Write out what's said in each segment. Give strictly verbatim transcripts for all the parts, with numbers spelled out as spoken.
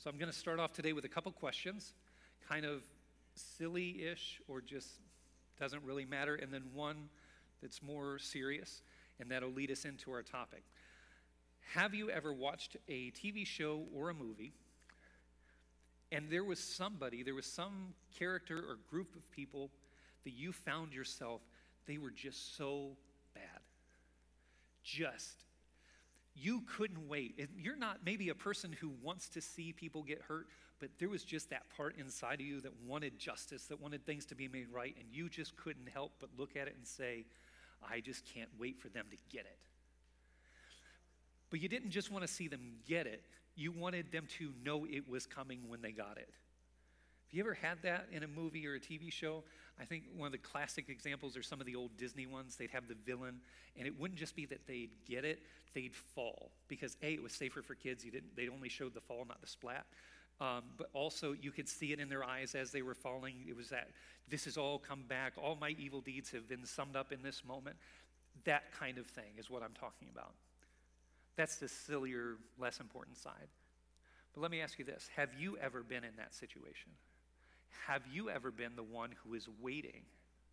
So I'm going to start off today with a couple questions, kind of silly-ish or just doesn't really matter, and then one that's more serious, and that'll lead us into our topic. Have you ever watched a T V show or a movie, and there was somebody, there was some character or group of people that you found yourself, they were just so bad. Just, you couldn't wait. And you're not maybe a person who wants to see people get hurt, but there was just that part inside of you that wanted justice, that wanted things to be made right, and you just couldn't help but look at it and say, I just can't wait for them to get it. But you didn't just want to see them get it. You wanted them to know it was coming when they got it. Have you ever had that in a movie or a T V show? I think one of the classic examples are some of the old Disney ones. They'd have the villain, and it wouldn't just be that they'd get it, they'd fall. Because A, it was safer for kids. You didn't, they only showed the fall, not the splat. Um, but also, you could see it in their eyes as they were falling. It was that, this has all come back. All my evil deeds have been summed up in this moment. That kind of thing is what I'm talking about. That's the sillier, less important side. But let me ask you this. Have you ever been in that situation? Have you ever been the one who is waiting?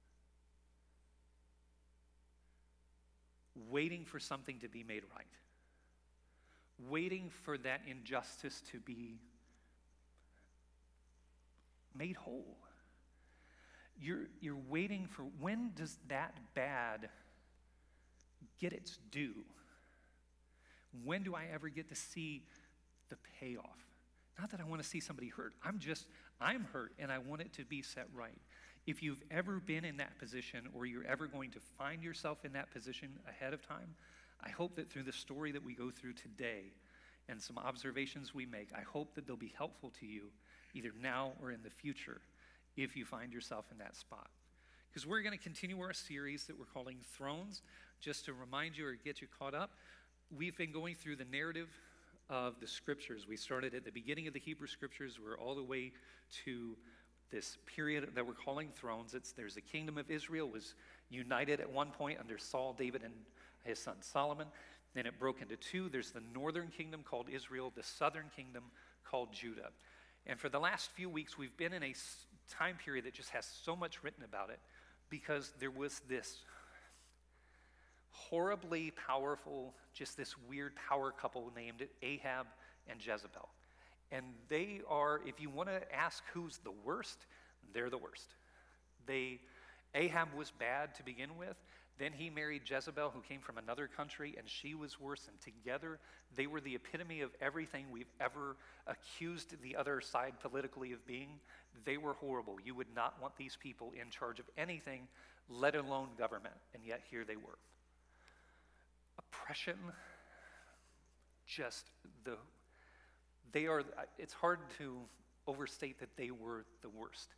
Waiting for something to be made right. Waiting for that injustice to be made whole. You're, you're waiting for, when does that bad get its due? When do I ever get to see the payoff? Not that I want to see somebody hurt. I'm just, I'm hurt and I want it to be set right. If you've ever been in that position or you're ever going to find yourself in that position ahead of time, I hope that through the story that we go through today and some observations we make, I hope that they'll be helpful to you either now or in the future if you find yourself in that spot. Because we're going to continue our series that we're calling Thrones. Just to remind you or get you caught up, we've been going through the narrative of the scriptures. We started at the beginning of the Hebrew scriptures. We're all the way to this period that we're calling Thrones. It's, there's a kingdom of Israel was united at one point under Saul, David, and his son Solomon. Then it broke into two. There's the northern kingdom called Israel, the southern kingdom called Judah. And for the last few weeks, we've been in a time period that just has so much written about it because there was this horribly powerful, just this weird power couple named Ahab and Jezebel. And they are, if you want to ask who's the worst, they're the worst. They, Ahab was bad to begin with. Then he married Jezebel, who came from another country, and she was worse. And together, they were the epitome of everything we've ever accused the other side politically of being. They were horrible. You would not want these people in charge of anything, let alone government. And yet here they were. Oppression, just the, they are, it's hard to overstate that they were the worst.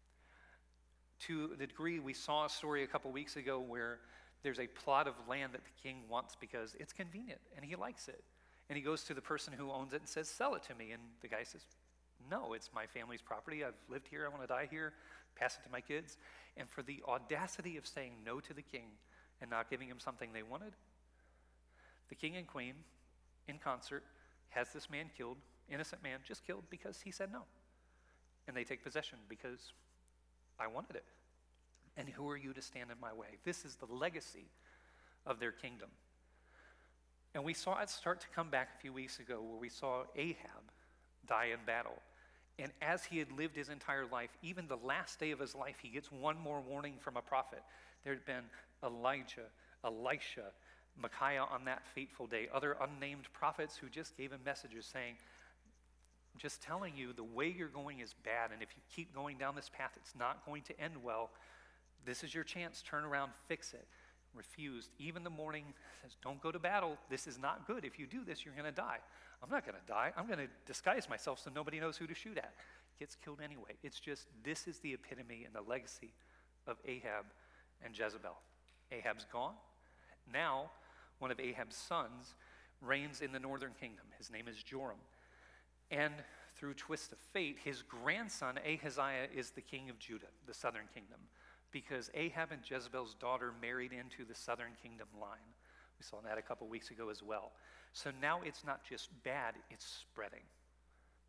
To the degree we saw a story a couple weeks ago where there's a plot of land that the king wants because it's convenient and he likes it. And he goes to the person who owns it and says, sell it to me. And the guy says, no, it's my family's property. I've lived here. I want to die here. Pass it to my kids. And for the audacity of saying no to the king and not giving him something they wanted, the king and queen, in concert, has this man killed, innocent man, just killed because he said no. And they take possession because I wanted it. And who are you to stand in my way? This is the legacy of their kingdom. And we saw it start to come back a few weeks ago where we saw Ahab die in battle. And as he had lived his entire life, even the last day of his life, he gets one more warning from a prophet. There had been Elijah, Elisha, Micaiah on that fateful day, other unnamed prophets who just gave him messages saying, just telling you the way you're going is bad, and if you keep going down this path, it's not going to end well. This is your chance. Turn around, fix it. Refused. Even the morning says, don't go to battle. This is not good. If you do this, you're going to die. I'm not going to die. I'm going to disguise myself so nobody knows who to shoot at. Gets killed anyway. It's just, this is the epitome and the legacy of Ahab and Jezebel. Ahab's gone. Now, one of Ahab's sons reigns in the northern kingdom. His name is Joram. And through twist of fate, his grandson Ahaziah is the king of Judah, the southern kingdom, because Ahab and Jezebel's daughter married into the southern kingdom line. We saw that a couple weeks ago as well. So now it's not just bad, it's spreading.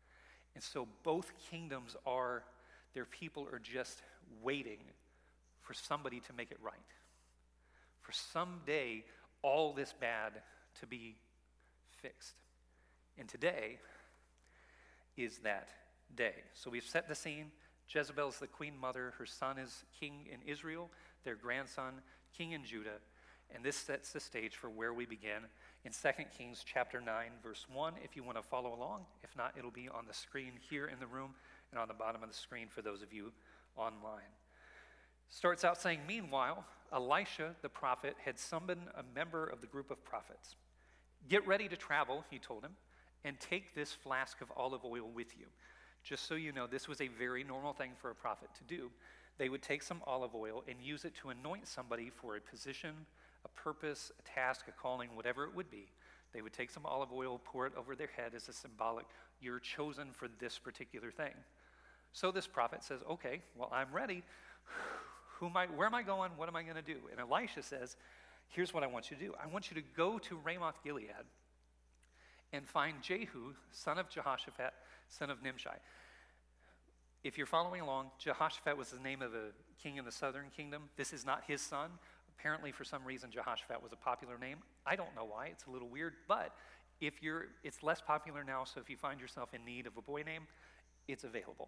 And so both kingdoms are, their people are just waiting for somebody to make it right. For someday, all this bad to be fixed. And today is that day. So we've set the scene. Jezebel's the queen mother. Her son is king in Israel. Their grandson, king in Judah. And this sets the stage for where we begin in Second Kings chapter nine, verse one, if you want to follow along. If not, it'll be on the screen here in the room and on the bottom of the screen for those of you online. Starts out saying, meanwhile, Elisha the prophet had summoned a member of the group of prophets. Get ready to travel, he told him, and take this flask of olive oil with you. Just so you know, this was a very normal thing for a prophet to do. They would take some olive oil and use it to anoint somebody for a position, a purpose, a task, a calling, whatever it would be. They would take some olive oil, pour it over their head as a symbolic, you're chosen for this particular thing. So this prophet says, okay, well, I'm ready. Who am I, where am I going? What am I going to do? And Elisha says, here's what I want you to do. I want you to go to Ramoth Gilead and find Jehu, son of Jehoshaphat, son of Nimshi. If you're following along, Jehoshaphat was the name of a king in the southern kingdom. This is not his son. Apparently, for some reason, Jehoshaphat was a popular name. I don't know why. It's a little weird. But if you're, it's less popular now, so if you find yourself in need of a boy name, it's available.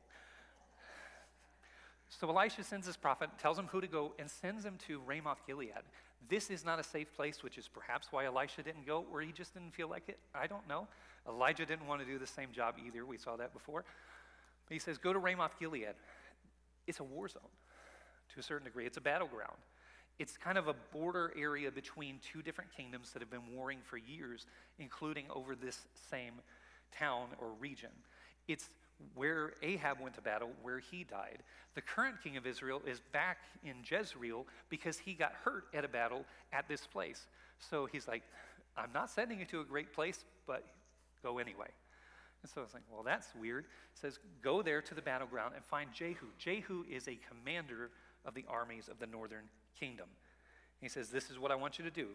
So Elisha sends his prophet, tells him who to go, and sends him to Ramoth Gilead. This is not a safe place, which is perhaps why Elisha didn't go, or he just didn't feel like it. I don't know. Elijah didn't want to do the same job either. We saw that before. But he says, go to Ramoth Gilead. It's a war zone to a certain degree. It's a battleground. It's kind of a border area between two different kingdoms that have been warring for years, including over this same town or region. It's where Ahab went to battle, where he died. The current king of Israel is back in Jezreel because he got hurt at a battle at this place. So he's like, I'm not sending you to a great place, but go anyway. And so it's like, well, that's weird. It says, go there to the battleground and find Jehu. Jehu is a commander of the armies of the northern kingdom. He says, this is what I want you to do.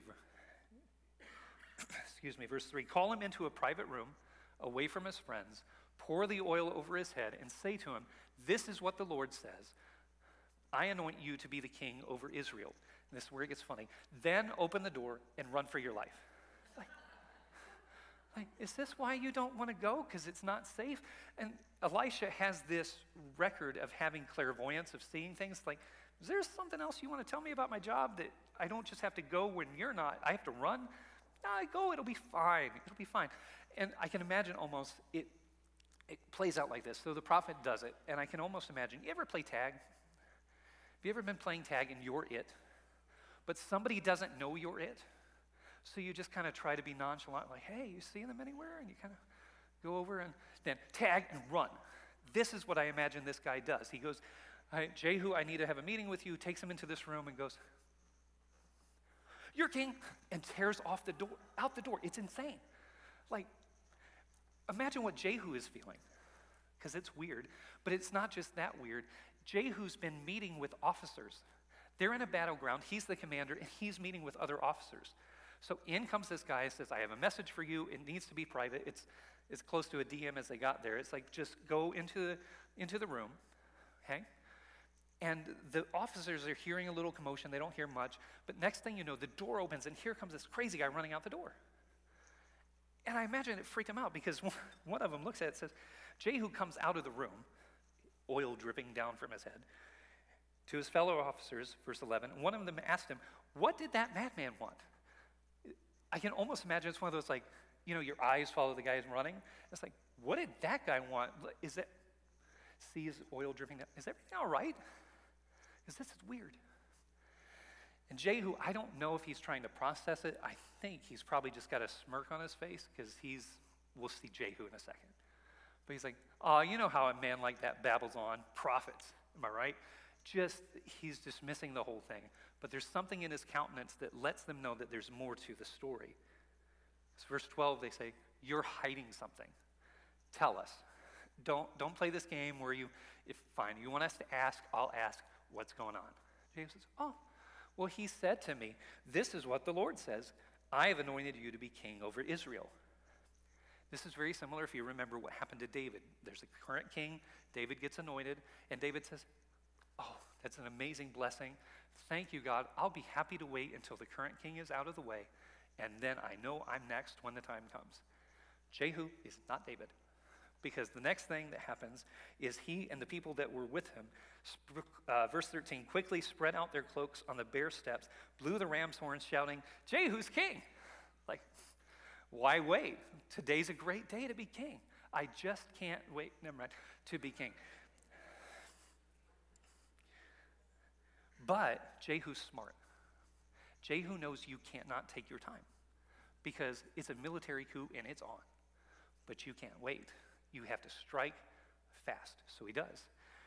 Excuse me, verse three. Call him into a private room away from his friends. Pour the oil over his head and say to him, this is what the Lord says. I anoint you to be the king over Israel. And this is where it gets funny. Then open the door and run for your life. Like, like is this why you don't want to go? Because it's not safe? And Elisha has this record of having clairvoyance, of seeing things. Like, is there something else you want to tell me about my job that I don't just have to go when you're not? I have to run? No, I go, it'll be fine. It'll be fine. And I can imagine almost it It plays out like this. So the prophet does it, and I can almost imagine, you ever play tag? Have you ever been playing tag and you're it? But somebody doesn't know you're it? So you just kind of try to be nonchalant, like, hey, you see them anywhere? And you kind of go over and then tag and run. This is what I imagine this guy does. He goes, right, Jehu, I need to have a meeting with you, takes him into this room and goes, you're king, and tears off the door, out the door. It's insane. Like, imagine what Jehu is feeling, because it's weird, but it's not just that weird. Jehu's been meeting with officers. They're in a battleground. He's the commander, and he's meeting with other officers. So in comes this guy and says, I have a message for you. It needs to be private. It's as close to a D M as they got there. It's like, just go into the, into the room, okay? And the officers are hearing a little commotion. They don't hear much. But next thing you know, the door opens, and here comes this crazy guy running out the door. And I imagine it freaked him out because one of them looks at it and says, Jehu comes out of the room, oil dripping down from his head, to his fellow officers, verse eleven. One of them asked him, what did that madman want? I can almost imagine it's one of those, like, you know, your eyes follow the guy who's running. It's like, what did that guy want? Is that, see his oil dripping down? Is everything all right? Because this is weird. And Jehu, I don't know if he's trying to process it. I think he's probably just got a smirk on his face because he's, we'll see Jehu in a second. But he's like, oh, you know how a man like that babbles on. Prophets, am I right? Just, he's dismissing the whole thing. But there's something in his countenance that lets them know that there's more to the story. So verse twelve, they say, you're hiding something. Tell us. Don't, don't play this game where you, if fine, you want us to ask, I'll ask what's going on. Jehu says, oh, well, he said to me, this is what the Lord says. I have anointed you to be king over Israel. This is very similar if you remember what happened to David. There's a current king, David gets anointed, and David says, oh, that's an amazing blessing. Thank you, God. I'll be happy to wait until the current king is out of the way, and then I know I'm next when the time comes. Jehu is not David, because the next thing that happens is he and the people that were with him, uh, verse thirteen, quickly spread out their cloaks on the bare steps, blew the ram's horns, shouting, Jehu's king. Like, why wait? Today's a great day to be king. I just can't wait, never mind, to be king. But Jehu's smart. Jehu knows you cannot take your time because it's a military coup and it's on. But you can't wait. You have to strike fast. So he does.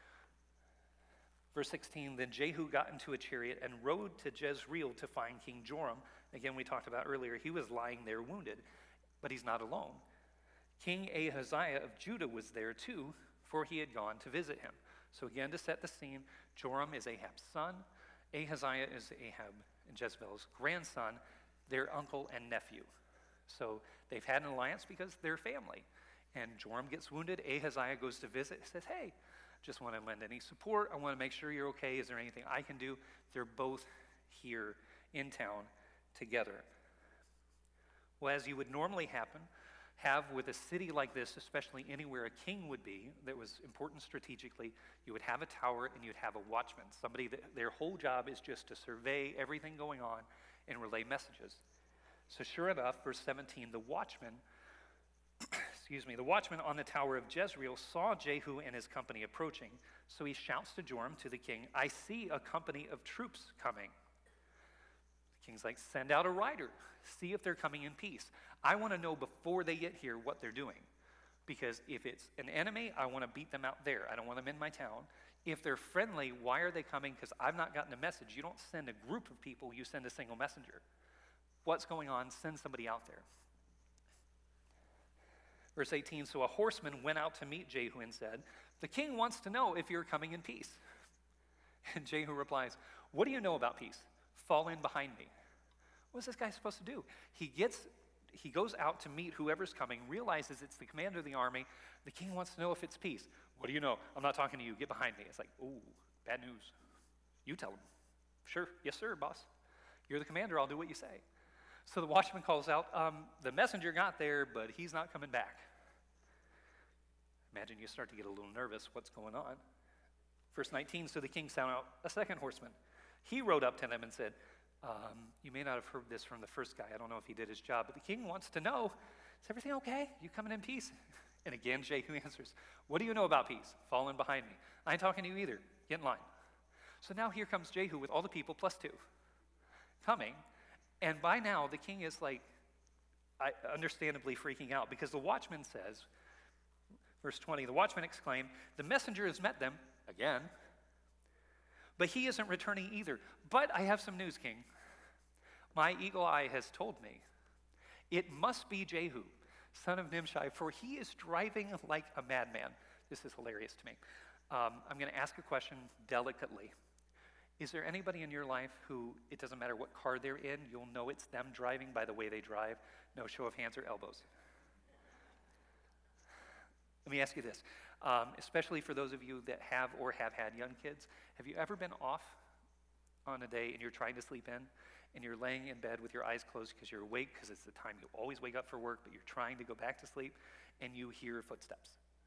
Verse sixteen, then Jehu got into a chariot and rode to Jezreel to find King Joram. Again, we talked about earlier, he was lying there wounded, but he's not alone. King Ahaziah of Judah was there too, for he had gone to visit him. So again, to set the scene, Joram is Ahab's son. Ahaziah is Ahab and Jezebel's grandson, their uncle and nephew. So they've had an alliance because they're family. And Joram gets wounded. Ahaziah goes to visit, says, hey, just want to lend any support. I want to make sure you're okay. Is there anything I can do? They're both here in town together. Well, as you would normally happen, have with a city like this, especially anywhere a king would be, that was important strategically, you would have a tower and you'd have a watchman, somebody that their whole job is just to survey everything going on and relay messages. So sure enough, verse seventeen, the watchman, excuse me, the watchman on the tower of Jezreel saw Jehu and his company approaching. So he shouts to Joram, to the king, I see a company of troops coming. The king's like, send out a rider. See if they're coming in peace. I want to know before they get here what they're doing. Because if it's an enemy, I want to beat them out there. I don't want them in my town. If they're friendly, why are they coming? Because I've not gotten a message. You don't send a group of people, you send a single messenger. What's going on? Send somebody out there. Verse eighteen, so a horseman went out to meet Jehu and said, the king wants to know if you're coming in peace. And Jehu replies, what do you know about peace? Fall in behind me. What's this guy supposed to do? He gets, he goes out to meet whoever's coming, realizes it's the commander of the army. The king wants to know if it's peace. What do you know? I'm not talking to you. Get behind me. It's like, ooh, bad news. You tell him. Sure. Yes, sir, boss. You're the commander. I'll do what you say. So the watchman calls out, um, the messenger got there, but he's not coming back. Imagine you start to get a little nervous. What's going on? Verse nineteen, so the king sent out a second horseman. He rode up to them and said, um, you may not have heard this from the first guy. I don't know if he did his job, but the king wants to know, is everything okay? You coming in peace? And again, Jehu answers, what do you know about peace? Fall in behind me. I ain't talking to you either. Get in line. So now here comes Jehu with all the people plus two coming. And by now, the king is like, I, understandably freaking out because the watchman says, verse twenty, the watchman exclaimed, the messenger has met them again, but he isn't returning either. But I have some news, king. My eagle eye has told me it must be Jehu, son of Nimshi, for he is driving like a madman. This is hilarious to me. Um, I'm going to ask a question delicately. Is there anybody in your life who, it doesn't matter what car they're in, you'll know it's them driving by the way they drive? No show of hands or elbows. Let me ask you this, um, especially for those of you that have or have had young kids. Have you ever been off on a day and you're trying to sleep in and you're laying in bed with your eyes closed because you're awake because it's the time you always wake up for work, but you're trying to go back to sleep and you hear footsteps?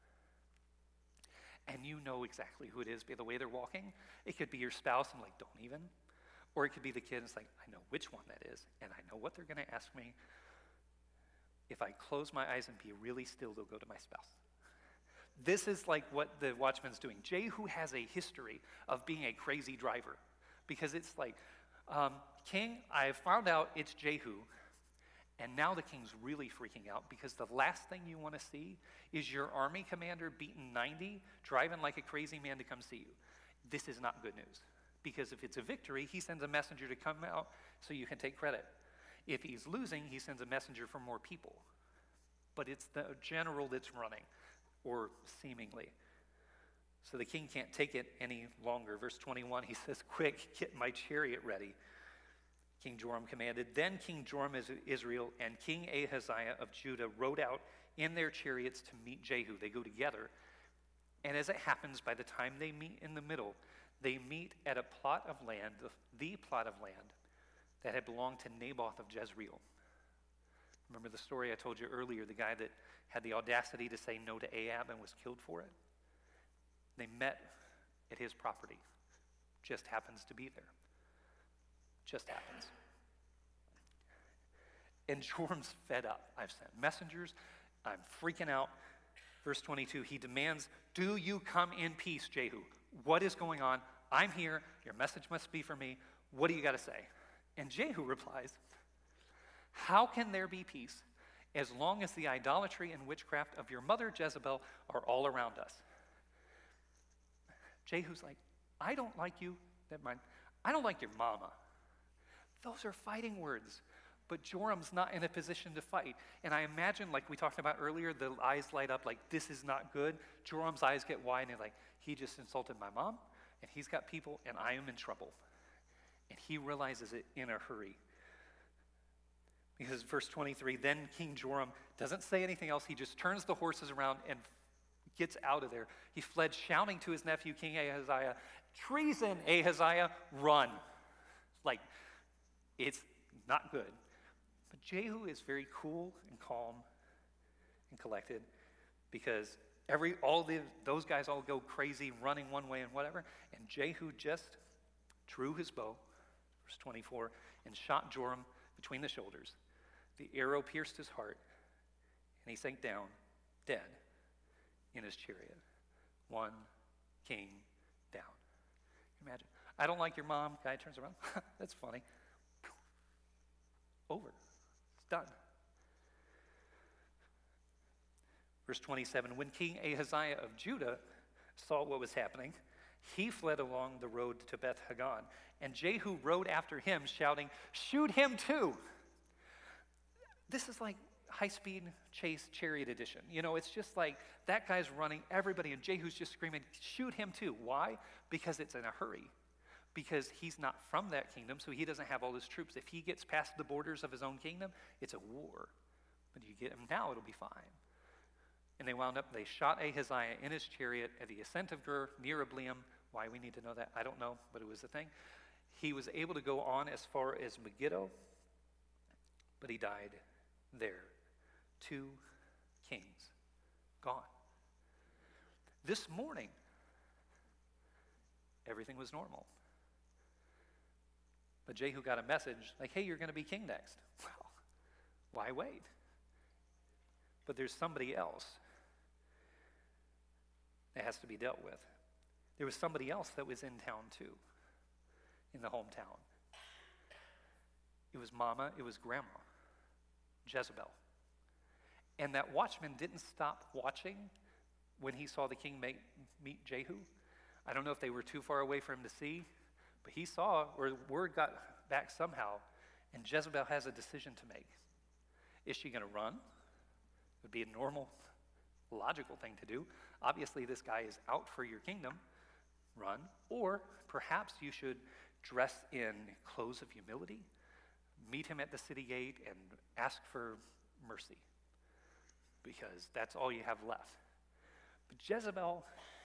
And you know exactly who it is by the way they're walking. It could be your spouse and like, don't even. Or it could be the kid and it's like, I know which one that is and I know what they're going to ask me. If I close my eyes and be really still, they'll go to my spouse. This is like what the watchman's doing. Jehu has a history of being a crazy driver because it's like, um, king, I have found out it's Jehu, and now the king's really freaking out because the last thing you want to see is your army commander beaten ninety, driving like a crazy man to come see you. This is not good news because if it's a victory, he sends a messenger to come out so you can take credit. If he's losing, he sends a messenger for more people. But it's the general that's running, or seemingly. So the king can't take it any longer. Verse twenty-one, he says, quick, get my chariot ready. King Joram commanded. Then King Joram of Israel and King Ahaziah of Judah rode out in their chariots to meet Jehu. They go together. And as it happens, by the time they meet in the middle, they meet at a plot of land, the, the plot of land that had belonged to Naboth of Jezreel. Remember the story I told you earlier, the guy that had the audacity to say no to Ahab and was killed for it? They met at his property. Just happens to be there. Just happens. And Joram's fed up. I've sent messengers. I'm freaking out. Verse twenty-two, he demands, do you come in peace, Jehu? What is going on? I'm here. Your message must be for me. What do you got to say? And Jehu replies, how can there be peace as long as the idolatry and witchcraft of your mother Jezebel are all around us? Jehu's like, I don't like you. Never mind. I don't like your mama. Those are fighting words. But Joram's not in a position to fight. And I imagine, like we talked about earlier, the eyes light up like, this is not good. Joram's eyes get wide and he's like, he just insulted my mom, and he's got people, and I am in trouble. And he realizes it in a hurry. Because verse twenty-three, then King Joram doesn't say anything else. He just turns the horses around and gets out of there. He fled shouting to his nephew, King Ahaziah, treason, Ahaziah, run. Like, it's not good. But Jehu is very cool and calm and collected, because every all the those guys all go crazy, running one way and whatever, and Jehu just drew his bow, verse twenty-four, and shot Joram between the shoulders. The arrow pierced his heart, and he sank down, dead, in his chariot. One king down. Imagine, I don't like your mom. Guy turns around. That's funny. Over. It's done. Verse twenty-seven, when King Ahaziah of Judah saw what was happening, he fled along the road to Beth Hagan, and Jehu rode after him, shouting, shoot him too. This is like high-speed chase chariot edition. You know, it's just like that guy's running, everybody, and Jehu's just screaming, shoot him too. Why? Because it's in a hurry. Because he's not from that kingdom, so he doesn't have all his troops. If he gets past the borders of his own kingdom, it's a war. But you get him now, it'll be fine. And they wound up, they shot Ahaziah in his chariot at the ascent of Gur, near Ebleam. Why we need to know that, I don't know, but it was the thing. He was able to go on as far as Megiddo, but he died there. Two kings gone. This morning, everything was normal. But Jehu got a message like, hey, you're going to be king next. Well, why wait? But there's somebody else that has to be dealt with. There was somebody else that was in town too, in the hometown. It was mama, it was grandma, Jezebel. And that watchman didn't stop watching when he saw the king make, meet Jehu. I don't know if they were too far away for him to see, but he saw, or word got back somehow, and Jezebel has a decision to make. Is she going to run? It would be a normal, logical thing to do. Obviously, this guy is out for your kingdom. Run. Or perhaps you should dress in clothes of humility, meet him at the city gate, and ask for mercy, because that's all you have left. But Jezebel,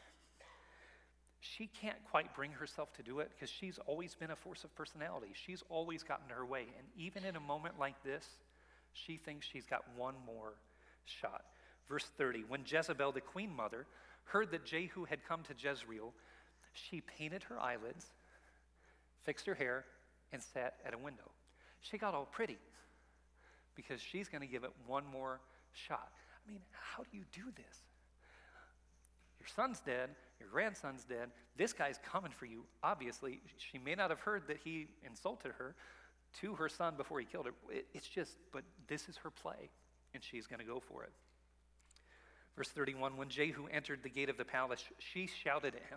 she can't quite bring herself to do it, because she's always been a force of personality. She's always gotten her way. And even in a moment like this, she thinks she's got one more shot. Verse thirty, when Jezebel, the queen mother, heard that Jehu had come to Jezreel, she painted her eyelids, fixed her hair, and sat at a window. She got all pretty because she's going to give it one more shot. I mean, how do you do this? Your son's dead, your grandson's dead, this guy's coming for you. Obviously, she may not have heard that he insulted her to her son before he killed her. It, it's just, but this is her play, and she's going to go for it. Verse thirty-one, when Jehu entered the gate of the palace, she shouted at him.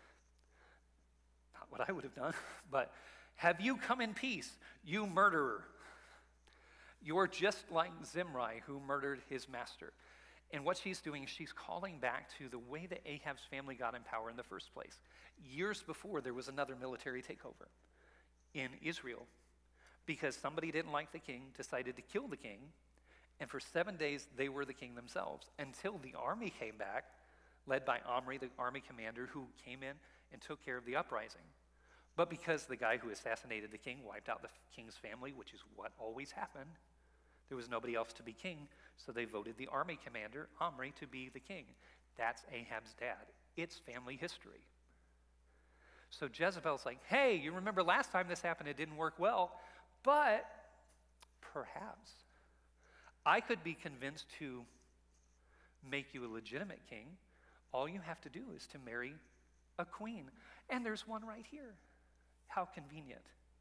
Not what I would have done, but, have you come in peace, you murderer? You're just like Zimri, who murdered his master. And what she's doing is she's calling back to the way that Ahab's family got in power in the first place. Years before, there was another military takeover in Israel because somebody didn't like the king, decided to kill the king, And for seven days, they were the king themselves until the army came back, led by Omri, the army commander, who came in and took care of the uprising. But because the guy who assassinated the king wiped out the king's family, which is what always happened, there was nobody else to be king, so they voted the army commander, Omri, to be the king. That's Ahab's dad. It's family history. So Jezebel's like, hey, you remember last time this happened, it didn't work well, but perhaps I could be convinced to make you a legitimate king. All you have to do is to marry a queen. And there's one right here. How convenient.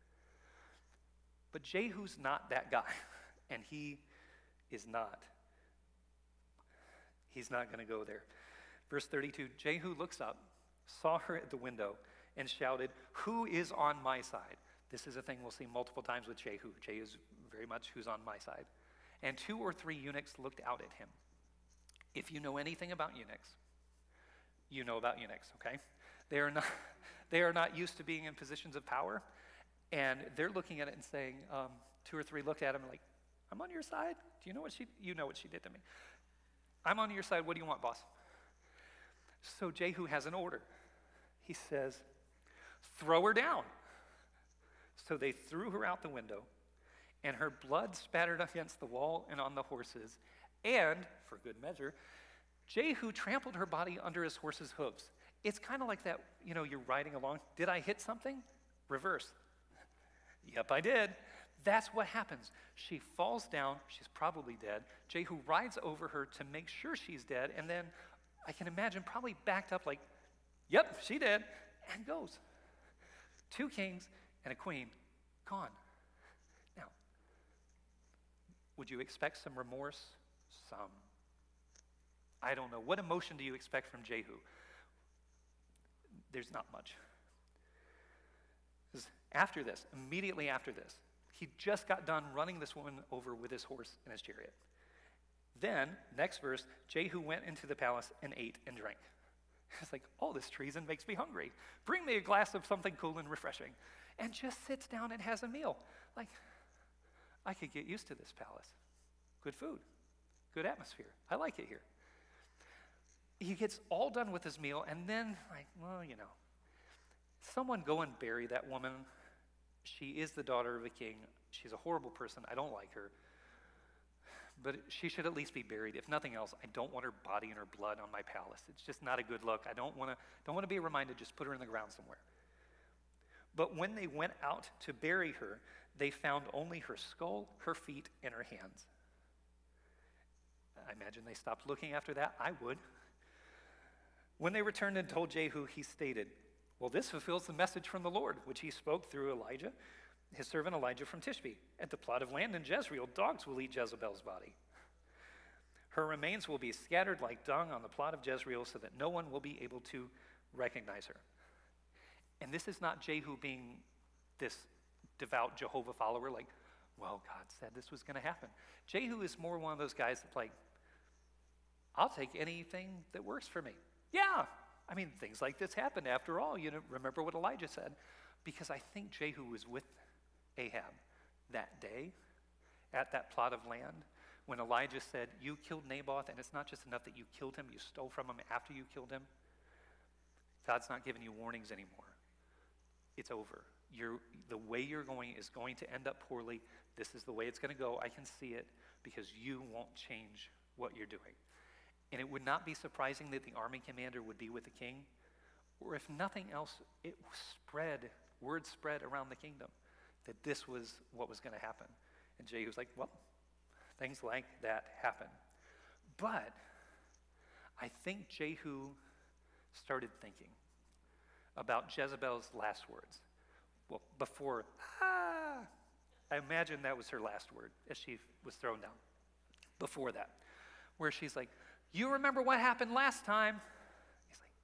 But Jehu's not that guy. And he is not. He's not going to go there. Verse thirty-two, Jehu looks up, saw her at the window, and shouted, who is on my side? This is a thing we'll see multiple times with Jehu. Jehu is very much who's on my side. And two or three eunuchs looked out at him. If you know anything about eunuchs, you know about eunuchs, okay? They are not, they are not used to being in positions of power, and they're looking at it and saying, um, two or three looked at him like, I'm on your side. Do you know what she, you know what she did to me. I'm on your side. What do you want, boss? So Jehu has an order. He says, throw her down. So they threw her out the window, and her blood spattered against the wall and on the horses. And, for good measure, Jehu trampled her body under his horse's hooves. It's kind of like that, you know, you're riding along. Did I hit something? Reverse. Yep, I did. That's what happens. She falls down. She's probably dead. Jehu rides over her to make sure she's dead, and then I can imagine probably backed up like, yep, she did, and goes. Two kings and a queen gone. Now, would you expect some remorse? Some. I don't know. What emotion do you expect from Jehu? There's not much. After this, immediately after this, he just got done running this woman over with his horse and his chariot. Then, next verse, Jehu went into the palace and ate and drank. It's like, all this treason makes me hungry. Bring me a glass of something cool and refreshing. And just sits down and has a meal. Like, I could get used to this palace. Good food, good atmosphere. I like it here. He gets all done with his meal, and then, like, well, you know, someone go and bury that woman. She is the daughter of a king. She's a horrible person. I don't like her. But she should at least be buried. If nothing else, I don't want her body and her blood on my palace. It's just not a good look. I don't want to don't want to be reminded, just put her in the ground somewhere. But when they went out to bury her, they found only her skull, her feet, and her hands. I imagine they stopped looking after that. I would. When they returned and told Jehu, he stated, well, this fulfills the message from the Lord, which he spoke through Elijah, his servant Elijah from Tishbe. At the plot of land in Jezreel, dogs will eat Jezebel's body. Her remains will be scattered like dung on the plot of Jezreel so that no one will be able to recognize her. And this is not Jehu being this devout Jehovah follower, like, well, God said this was going to happen. Jehu is more one of those guys that's like, I'll take anything that works for me. Yeah, I mean, things like this happened after all. You know, remember what Elijah said? Because I think Jehu was with Ahab that day at that plot of land when Elijah said, you killed Naboth, and it's not just enough that you killed him, you stole from him after you killed him. God's not giving you warnings anymore. It's over. You're, the way you're going is going to end up poorly. This is the way it's going to go. I can see it because you won't change what you're doing. And it would not be surprising that the army commander would be with the king, or if nothing else, it spread, word spread around the kingdom that this was what was going to happen. And Jehu's like, well, things like that happen. But I think Jehu started thinking about Jezebel's last words. Well, before, ah, I imagine that was her last word as she was thrown down. Before that, where she's like, you remember what happened last time? He's like,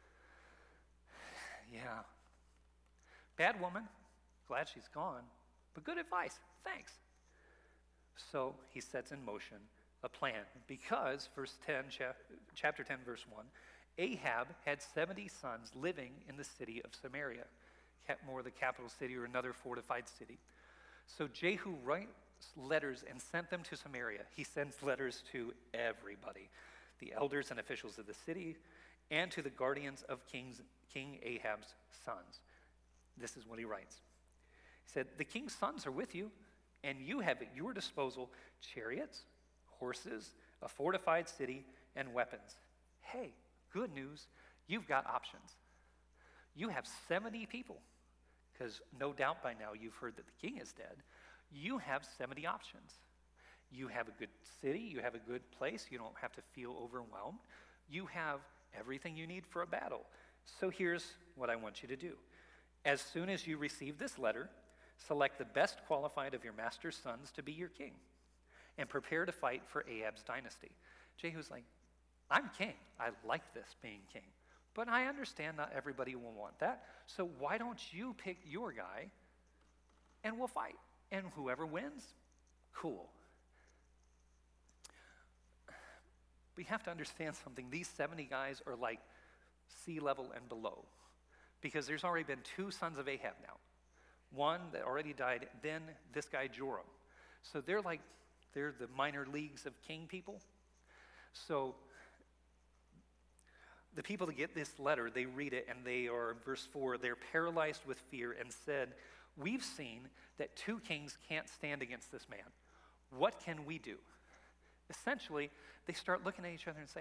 yeah. Bad woman. Glad she's gone. But good advice. Thanks. So he sets in motion a plan because, verse ten, chapter ten, verse one, Ahab had seventy sons living in the city of Samaria, more the capital city or another fortified city. So Jehu right, letters and sent them to Samaria. He sends letters to everybody, the elders and officials of the city, and to the guardians of King's, King Ahab's sons. This is what he writes. He said, the king's sons are with you, and you have at your disposal chariots, horses, a fortified city, and weapons. Hey, good news, you've got options. You have seventy people, because no doubt by now you've heard that the king is dead. You have seventy options. You have a good city, you have a good place, you don't have to feel overwhelmed. You have everything you need for a battle. So here's what I want you to do. As soon as you receive this letter, select the best qualified of your master's sons to be your king, and prepare to fight for Ahab's dynasty. Jehu's like, I'm king. I like this being king. But I understand not everybody will want that. So why don't you pick your guy and we'll fight. And whoever wins, cool. We have to understand something. These seventy guys are like sea level and below, because there's already been two sons of Ahab now. One that already died, then this guy Joram. So they're like, they're the minor leagues of king people. So the people that get this letter, they read it and they are, verse four, they're paralyzed with fear and said, we've seen that two kings can't stand against this man. What can we do? Essentially, they start looking at each other and say,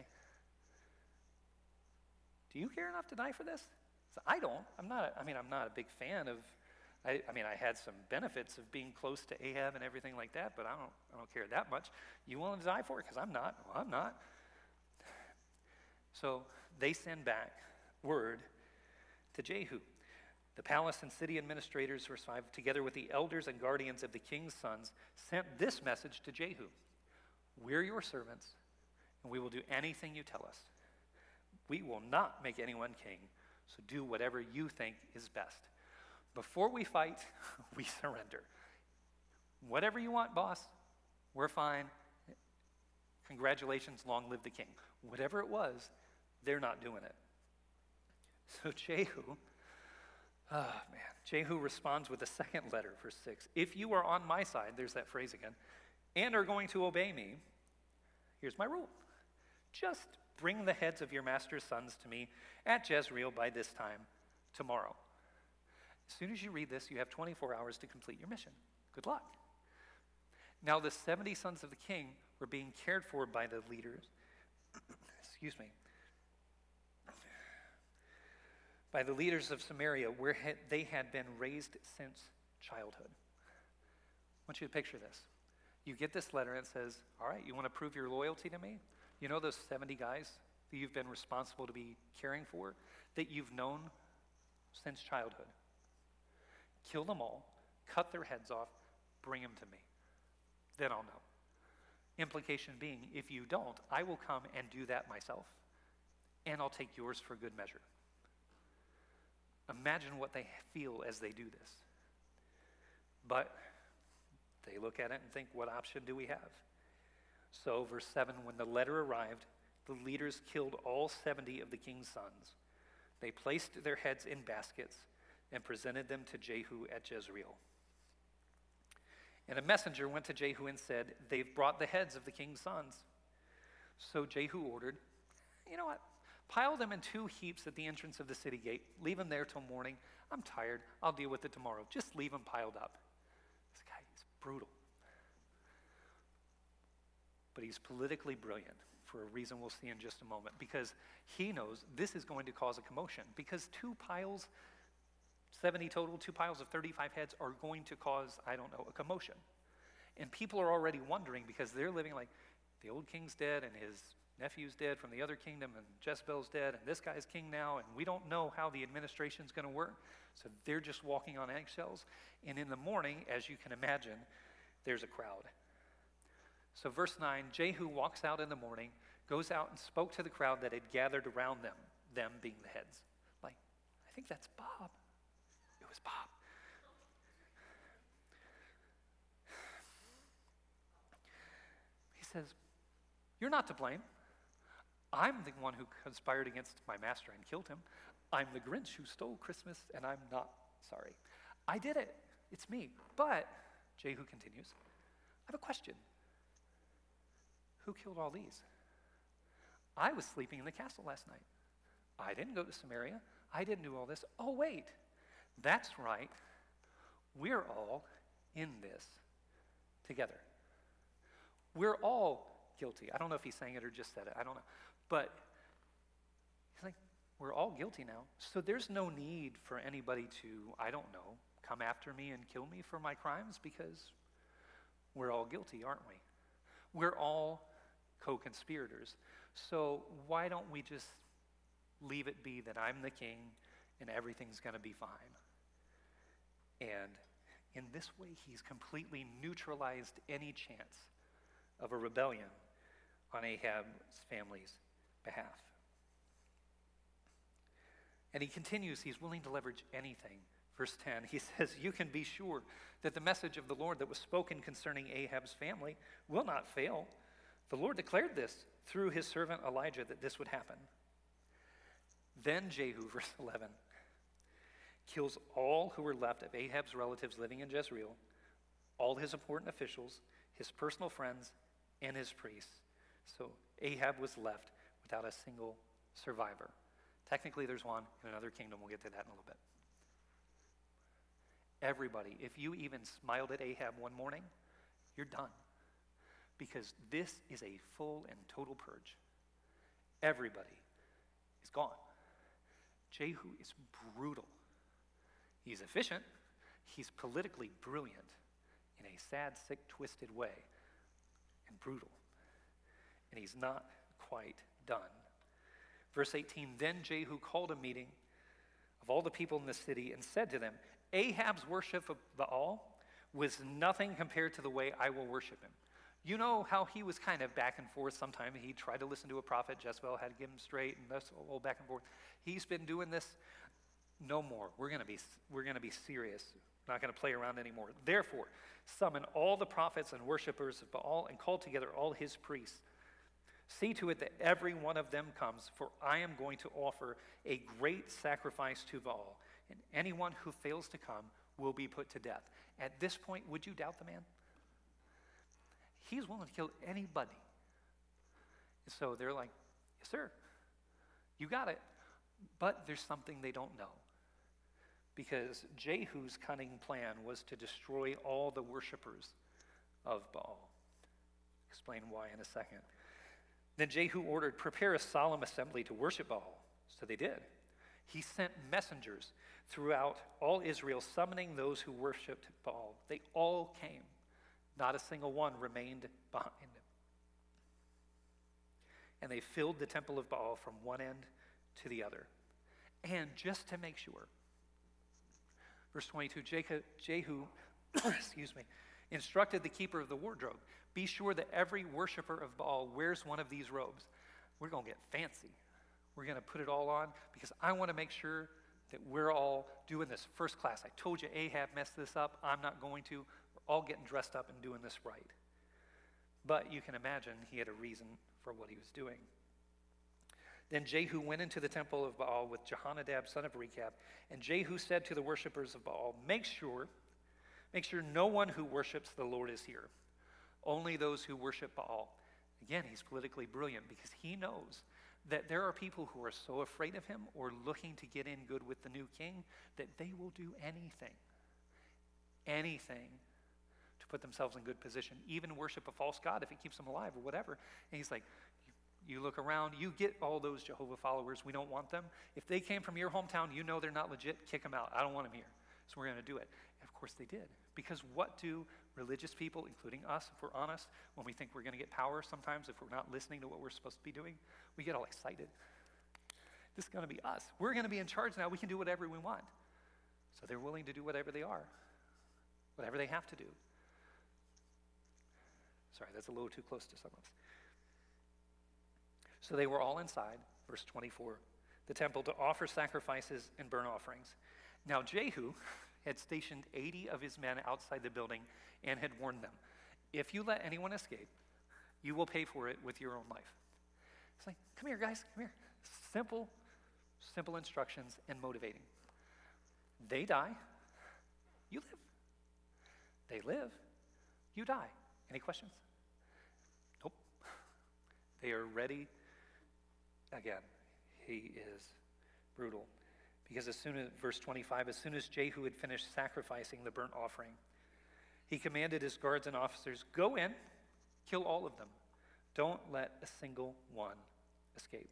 do you care enough to die for this? So I don't. I'm not, I mean, I'm not a big fan of, I, I mean, I had some benefits of being close to Ahab and everything like that, but I don't, I don't care that much. You willing to die for it? Because I'm not. Well, I'm not. So they send back word to Jehu. The palace and city administrators, verse five, together with the elders and guardians of the king's sons, sent this message to Jehu. We're your servants, and we will do anything you tell us. We will not make anyone king, so do whatever you think is best. Before we fight, we surrender. Whatever you want, boss, we're fine. Congratulations, long live the king. Whatever it was, they're not doing it. So Jehu, oh man, Jehu responds with a second letter, verse six. If you are on my side, there's that phrase again, and are going to obey me, here's my rule. Just bring the heads of your master's sons to me at Jezreel by this time tomorrow. As soon as you read this, you have twenty-four hours to complete your mission. Good luck. Now the seventy sons of the king were being cared for by the leaders, excuse me, by the leaders of Samaria, where they had been raised since childhood. I want you to picture this. You get this letter and it says, all right, you want to prove your loyalty to me? You know those seventy guys that you've been responsible to be caring for, that you've known since childhood? Kill them all, cut their heads off, bring them to me. Then I'll know. Implication being, if you don't, I will come and do that myself, and I'll take yours for good measure. Imagine what they feel as they do this. But they look at it and think, what option do we have? So, verse seven, when the letter arrived, the leaders killed all seventy of the king's sons. They placed their heads in baskets and presented them to Jehu at Jezreel. And a messenger went to Jehu and said, they've brought the heads of the king's sons. So Jehu ordered, you know what? Pile them in two heaps at the entrance of the city gate. Leave them there till morning. I'm tired. I'll deal with it tomorrow. Just leave them piled up. This guy is brutal. But he's politically brilliant for a reason we'll see in just a moment, because he knows this is going to cause a commotion, because two piles, seventy total, two piles of thirty-five heads are going to cause, I don't know, a commotion. And people are already wondering, because they're living like, the old king's dead and his nephew's dead from the other kingdom, and Jezebel's dead, and this guy's king now, and we don't know how the administration's going to work. So they're just walking on eggshells. And in the morning, as you can imagine, there's a crowd. So verse nine, Jehu walks out in the morning, goes out and spoke to the crowd that had gathered around them, them being the heads. Like, I think that's Bob. It was Bob. He says, you're not to blame. I'm the one who conspired against my master and killed him. I'm the Grinch who stole Christmas, and I'm not sorry. I did it. It's me. But, Jehu continues, have a question. Who killed all these? I was sleeping in the castle last night. I didn't go to Samaria. I didn't do all this. Oh, wait. That's right. We're all in this together. We're all guilty. I don't know if he's saying it or just said it. I don't know. But he's like, we're all guilty now. So there's no need for anybody to, I don't know, come after me and kill me for my crimes because we're all guilty, aren't we? We're all co-conspirators. So why don't we just leave it be that I'm the king and everything's going to be fine? And in this way, he's completely neutralized any chance of a rebellion on Ahab's family's behalf. And he continues, he's willing to leverage anything. Verse ten, he says, you can be sure that the message of the Lord that was spoken concerning Ahab's family will not fail. The Lord declared this through his servant Elijah that this would happen. Then Jehu, verse eleven, kills all who were left of Ahab's relatives living in Jezreel, all his important officials, his personal friends, and his priests. So Ahab was left without a single survivor. Technically, there's one in another kingdom. We'll get to that in a little bit. Everybody, if you even smiled at Ahab one morning, you're done. Because this is a full and total purge. Everybody is gone. Jehu is brutal. He's efficient. He's politically brilliant in a sad, sick, twisted way, and brutal. And he's not quite done. Verse eighteen, then Jehu called a meeting of all the people in the city and said to them, Ahab's worship of Baal was nothing compared to the way I will worship him. You know how he was kind of back and forth. Sometimes he tried to listen to a prophet. Jezebel had to get him straight, and that's all back and forth. He's been doing this. No more. We're going to be we're going to be serious. Not going to play around anymore. Therefore, summon all the prophets and worshipers of Baal and call together all his priests. See to it that every one of them comes, for I am going to offer a great sacrifice to Baal, and anyone who fails to come will be put to death. At this point, would you doubt the man? He's willing to kill anybody. And so they're like, yes, sir, you got it. But there's something they don't know. Because Jehu's cunning plan was to destroy all the worshipers of Baal. Explain why in a second. Then Jehu ordered, prepare a solemn assembly to worship Baal. So they did. He sent messengers throughout all Israel, summoning those who worshiped Baal. They all came. Not a single one remained behind. And they filled the temple of Baal from one end to the other. And just to make sure, verse twenty-two, Jacob, Jehu excuse me, instructed the keeper of the wardrobe, be sure that every worshiper of Baal wears one of these robes. We're going to get fancy. We're going to put it all on because I want to make sure that we're all doing this first class. I told you Ahab messed this up. I'm not going to. We're all getting dressed up and doing this right. But you can imagine he had a reason for what he was doing. Then Jehu went into the temple of Baal with Jehonadab, son of Rechab, and Jehu said to the worshipers of Baal, make sure, make sure no one who worships the Lord is here. Only those who worship Baal. Again, he's politically brilliant because he knows that there are people who are so afraid of him or looking to get in good with the new king that they will do anything, anything to put themselves in good position, even worship a false god if it keeps them alive or whatever. And he's like, you look around, you get all those Jehovah followers, we don't want them. If they came from your hometown, you know they're not legit, kick them out. I don't want them here. So we're going to do it. And of course they did. Because what do religious people, including us, if we're honest, when we think we're going to get power sometimes, if we're not listening to what we're supposed to be doing, we get all excited. This is going to be us. We're going to be in charge now. We can do whatever we want. So they're willing to do whatever they are, whatever they have to do. Sorry, that's a little too close to some of us. So they were all inside, verse twenty-four, the temple to offer sacrifices and burnt offerings. Now Jehu had stationed eighty of his men outside the building and had warned them, if you let anyone escape, you will pay for it with your own life. It's like, come here, guys, come here. Simple, simple instructions and motivating. They die, you live. They live, you die. Any questions? Nope. They are ready. Again, he is brutal. Because as soon as, verse twenty-five, as soon as Jehu had finished sacrificing the burnt offering, he commanded his guards and officers, go in, kill all of them. Don't let a single one escape.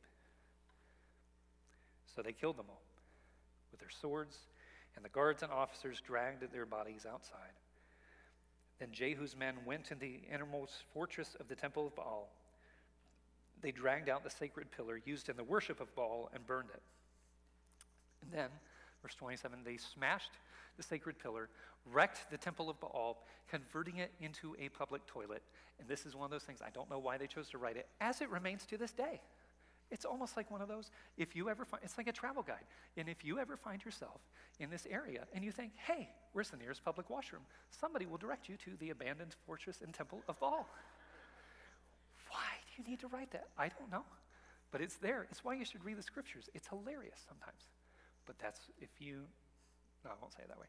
So they killed them all with their swords, and the guards and officers dragged their bodies outside. Then Jehu's men went to the innermost fortress of the temple of Baal. They dragged out the sacred pillar used in the worship of Baal and burned it. And then, verse twenty-seven, they smashed the sacred pillar, wrecked the temple of Baal, converting it into a public toilet. And this is one of those things, I don't know why they chose to write it, as it remains to this day. It's almost like one of those, if you ever find, it's like a travel guide. And if you ever find yourself in this area and you think, hey, where's the nearest public washroom? Somebody will direct you to the abandoned fortress and temple of Baal. Why do you need to write that? I don't know. But it's there. It's why you should read the scriptures. It's hilarious sometimes. But that's if you, no, I won't say it that way.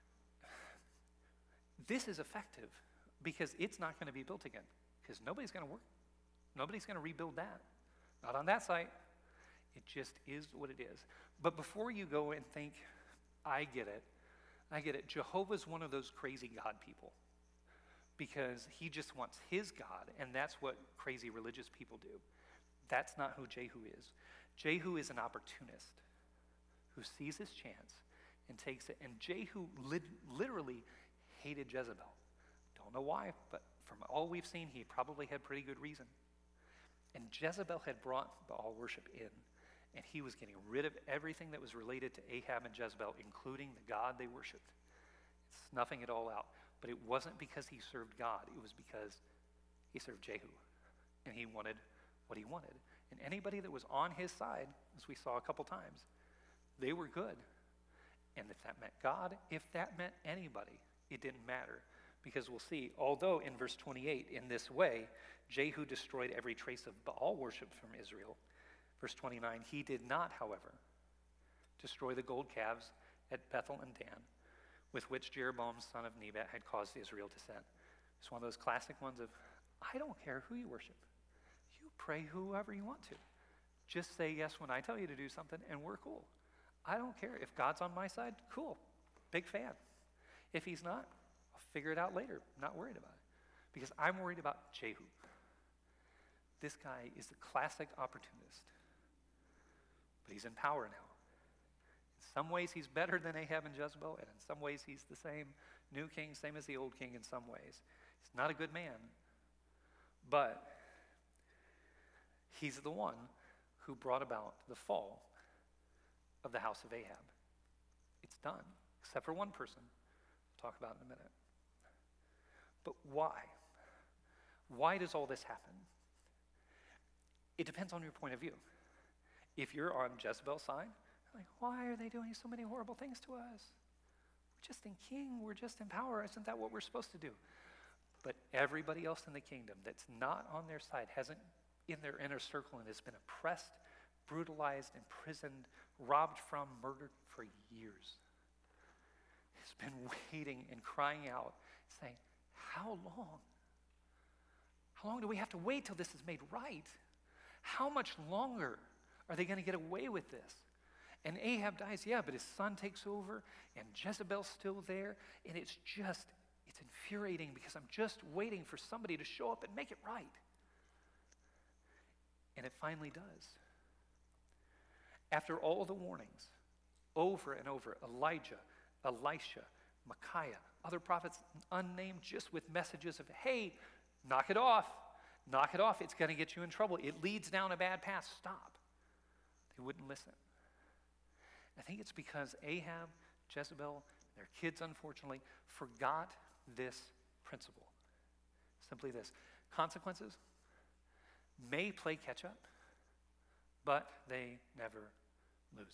This is effective because it's not going to be built again because nobody's going to work. Nobody's going to rebuild that. Not on that site. It just is what it is. But before you go and think, I get it, I get it. Jehovah's one of those crazy God people because he just wants his God, and that's what crazy religious people do. That's not who Jehu is. Jehu is an opportunist who sees his chance and takes it. And Jehu lit- literally hated Jezebel. Don't know why, but from all we've seen, he probably had pretty good reason. And Jezebel had brought Baal worship in, and he was getting rid of everything that was related to Ahab and Jezebel, including the God they worshipped, snuffing it all out. But it wasn't because he served God. It was because he served Jehu, and he wanted what he wanted. And anybody that was on his side, as we saw a couple times, they were good. And if that meant God, if that meant anybody, it didn't matter. Because we'll see, although in verse twenty-eight, in this way, Jehu destroyed every trace of Baal worship from Israel. Verse twenty-nine, he did not, however, destroy the gold calves at Bethel and Dan, with which Jeroboam, son of Nebat, had caused Israel to sin. It's one of those classic ones of, I don't care who you worship. You pray whoever you want to. Just say yes when I tell you to do something, and we're cool. I don't care. If God's on my side, cool. Big fan. If he's not, I'll figure it out later. I'm not worried about it. Because I'm worried about Jehu. This guy is the classic opportunist. But he's in power now. In some ways, he's better than Ahab and Jezebel, and in some ways, he's the same new king, same as the old king in some ways. He's not a good man, but he's the one who brought about the fall of the house of Ahab. It's done, except for one person. We'll talk about in a minute. But why? Why does all this happen? It depends on your point of view. If you're on Jezebel's side, like, why are they doing so many horrible things to us? We're just in king, we're just in power. Isn't that what we're supposed to do? But everybody else in the kingdom that's not on their side, hasn't in their inner circle and has been oppressed, brutalized, imprisoned, robbed from, murdered for years. Has been waiting and crying out, saying, how long? How long do we have to wait till this is made right? How much longer are they going to get away with this? And Ahab dies, yeah, but his son takes over, and Jezebel's still there, and it's just, it's infuriating because I'm just waiting for somebody to show up and make it right. And it finally does. After all the warnings, over and over, Elijah, Elisha, Micaiah, other prophets unnamed, just with messages of, hey, knock it off, knock it off, it's going to get you in trouble. It leads down a bad path, stop. They wouldn't listen. I think it's because Ahab, Jezebel, their kids, unfortunately, forgot this principle. Simply this: consequences may play catch up, but they never lose.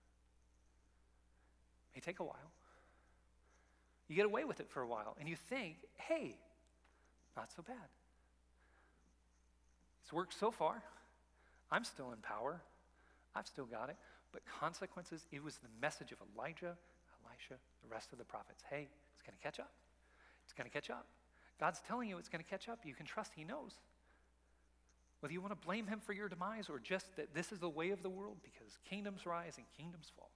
May take a while. You get away with it for a while, and you think, hey, not so bad. It's worked so far. I'm still in power. I've still got it. But consequences, it was the message of Elijah, Elisha, the rest of the prophets. Hey, it's going to catch up. It's going to catch up. God's telling you it's going to catch up. You can trust he knows. Whether you want to blame him for your demise or just that this is the way of the world, because kingdoms rise and kingdoms fall.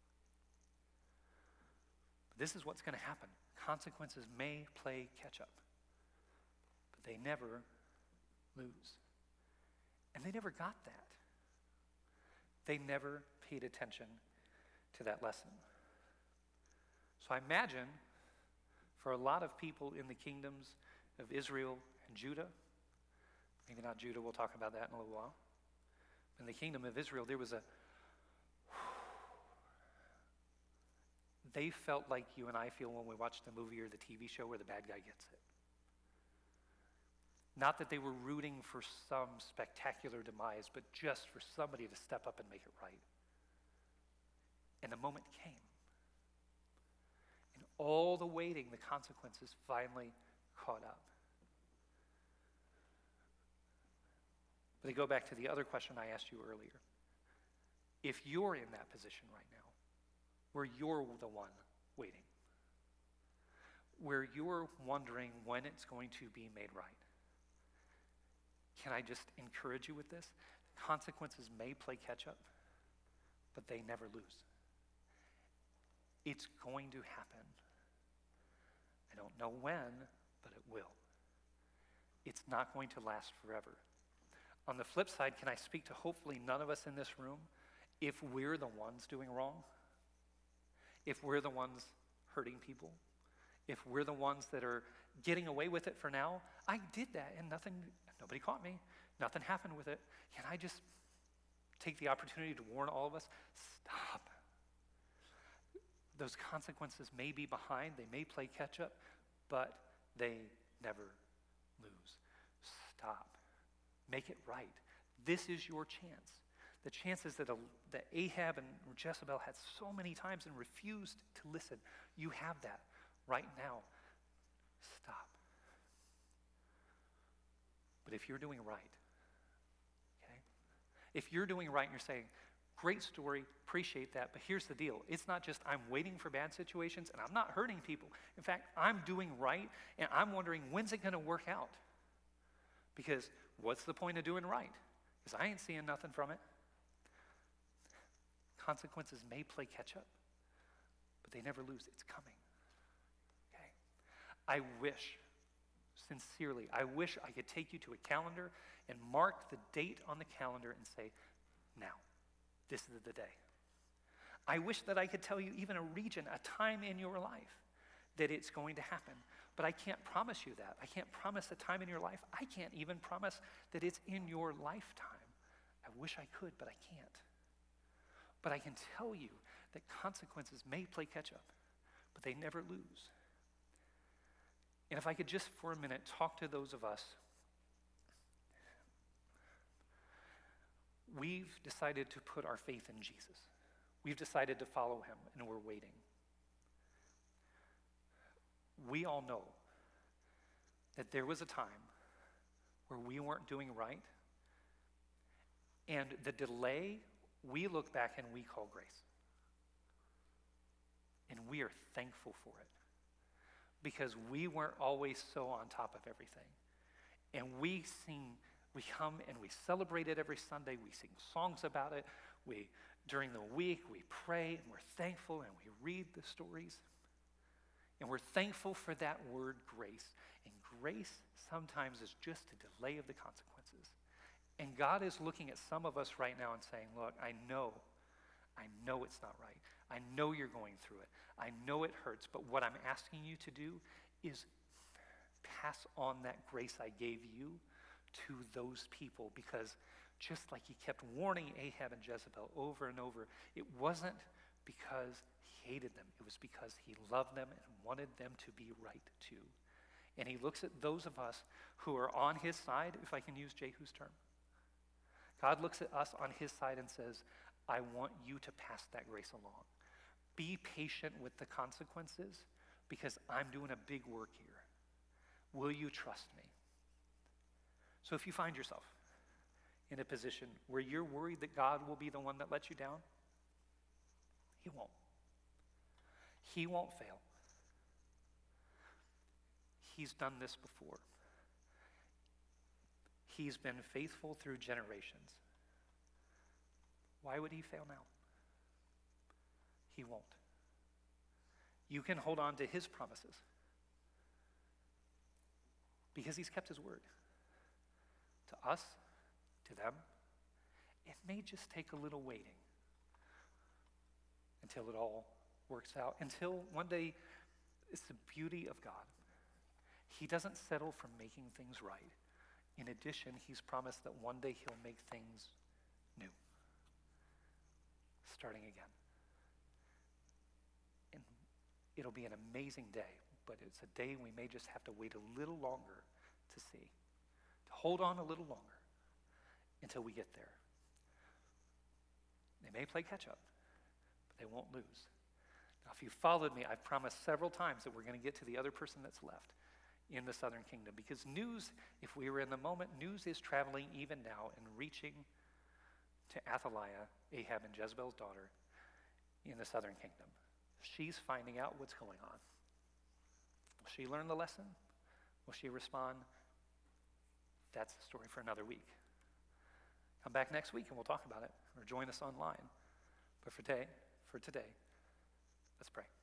But this is what's going to happen. Consequences may play catch up, but they never lose. And they never got that. They never paid attention to that lesson. So I imagine for a lot of people in the kingdoms of Israel and Judah, maybe not Judah, we'll talk about that in a little while. In the kingdom of Israel, there was a, they felt like you and I feel when we watch the movie or the T V show where the bad guy gets it. Not that they were rooting for some spectacular demise, but just for somebody to step up and make it right. And the moment came. And all the waiting, the consequences finally caught up. But I go back to the other question I asked you earlier. If you're in that position right now, where you're the one waiting, where you're wondering when it's going to be made right, can I just encourage you with this? Consequences may play catch up, but they never lose. It's going to happen. I don't know when, but it will. It's not going to last forever. On the flip side, can I speak to hopefully none of us in this room if we're the ones doing wrong? If we're the ones hurting people? If we're the ones that are getting away with it for now? I did that and nothing, nobody caught me. Nothing happened with it. Can I just take the opportunity to warn all of us? Stop. Those consequences may be behind, they may play catch up, but they never lose. Stop. Make it right. This is your chance. The chances that, a, that Ahab and Jezebel had so many times and refused to listen, you have that right now. Stop. But if you're doing right, okay? If you're doing right and you're saying, great story, appreciate that, but here's the deal. It's not just I'm waiting for bad situations and I'm not hurting people. In fact, I'm doing right and I'm wondering when's it going to work out? Because what's the point of doing right? Because I ain't seeing nothing from it. Consequences may play catch up, but they never lose. It's coming. Okay? I wish, sincerely, I wish I could take you to a calendar and mark the date on the calendar and say, now, this is the day. I wish that I could tell you even a region, a time in your life that it's going to happen. But I can't promise you that. I can't promise a time in your life. I can't even promise that it's in your lifetime. I wish I could, but I can't. But I can tell you that consequences may play catch up, but they never lose. And if I could just for a minute talk to those of us, we've decided to put our faith in Jesus. We've decided to follow him, and we're waiting. We all know that there was a time where we weren't doing right, and the delay, we look back and we call grace. And we are thankful for it because we weren't always so on top of everything. And we sing, we come and we celebrate it every Sunday. We sing songs about it. We, during the week, we pray and we're thankful and we read the stories. And we're thankful for that word grace. And grace sometimes is just a delay of the consequences. And God is looking at some of us right now and saying, look, I know, I know it's not right. I know you're going through it. I know it hurts, but what I'm asking you to do is pass on that grace I gave you to those people, because just like he kept warning Ahab and Jezebel over and over, it wasn't because he hated them. It was because he loved them and wanted them to be right too. And he looks at those of us who are on his side, if I can use Jehu's term. God looks at us on his side and says, I want you to pass that grace along. Be patient with the consequences because I'm doing a big work here. Will you trust me? So if you find yourself in a position where you're worried that God will be the one that lets you down, he won't. He won't fail. He's done this before. He's been faithful through generations. Why would he fail now? He won't. You can hold on to his promises because he's kept his word. To us, to them, it may just take a little waiting until it all works out, until one day it's the beauty of God. He doesn't settle for making things right. In addition, he's promised that one day he'll make things new, starting again. And it'll be an amazing day, but it's a day we may just have to wait a little longer to see, to hold on a little longer until we get there. They may play catch up, but they won't lose. Now, if you followed me, I've promised several times that we're going to get to the other person that's left in the southern kingdom, because news, if we were in the moment, news is traveling even now and reaching to Athaliah, Ahab and Jezebel's daughter, in the southern kingdom. She's finding out what's going on. Will she learn the lesson? Will she respond? That's a story for another week. Come back next week and we'll talk about it, or join us online. But for today, for today, let's pray.